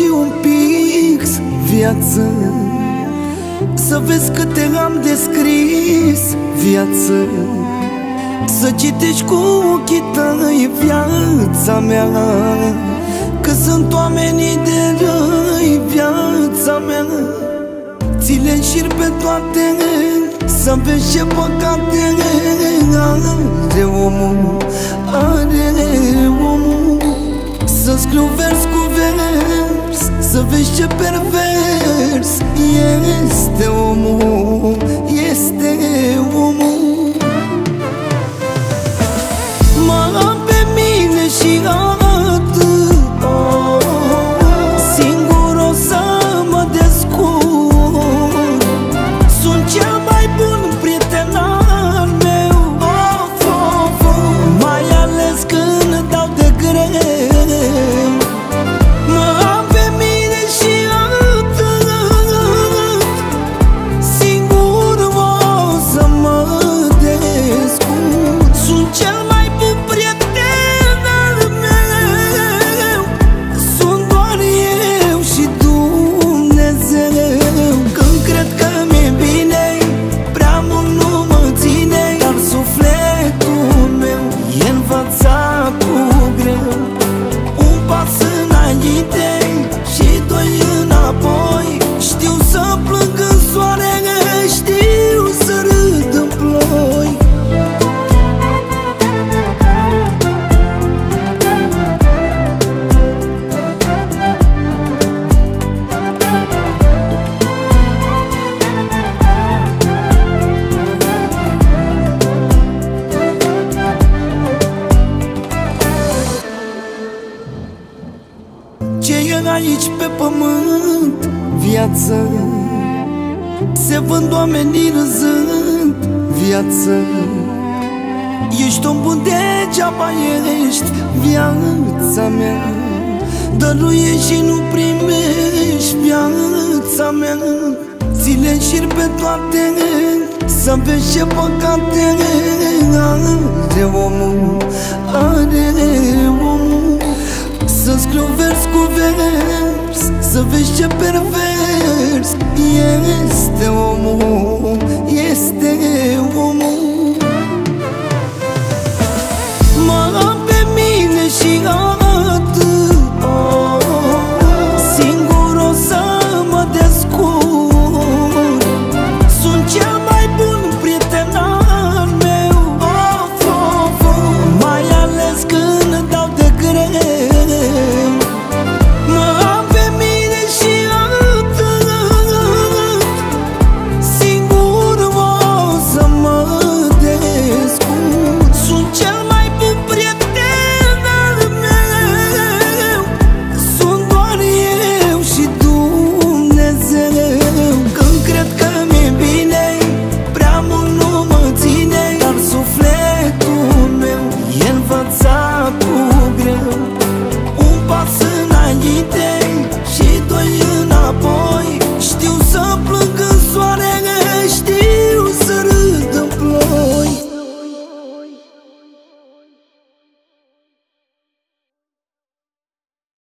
și un pic viață, să vezi câte am descris viață, să citești cu ochii tăi viața mea, că sunt oamenii de răi viața mea. Ți le înșir pe toate, să vezi ce păcate are omul, are omul. Să scriu vers cu vers, să vezi ce pervers este omul, este omul. Mă am pe mine și atât, singur o să mă descurc. Sunt cel mai bun prieten al meu, mai ales când dau de greu. Mă am pe mine și atât, singur o să mă descurc. Sunt cel mai bun prieten al meu, sunt doar eu și Dumnezeu. Când cred că mi-e bine, prea mult nu mă ține, dar sufletul meu e învățat cu greu. Un pas înainte și doi înapoi, știu să plâng în soare, știu să râd în ploi. Ce e aici pe pământ, viață, se vând oamenii râzând, viață. Ești om bun, degeaba ești viața mea. Dăruiești și nu primești viața mea. Ți le înșir pe toate, să vezi ce păcate are omul, are omul. Să scriu vers cu vers, să vezi ce pervers este omul,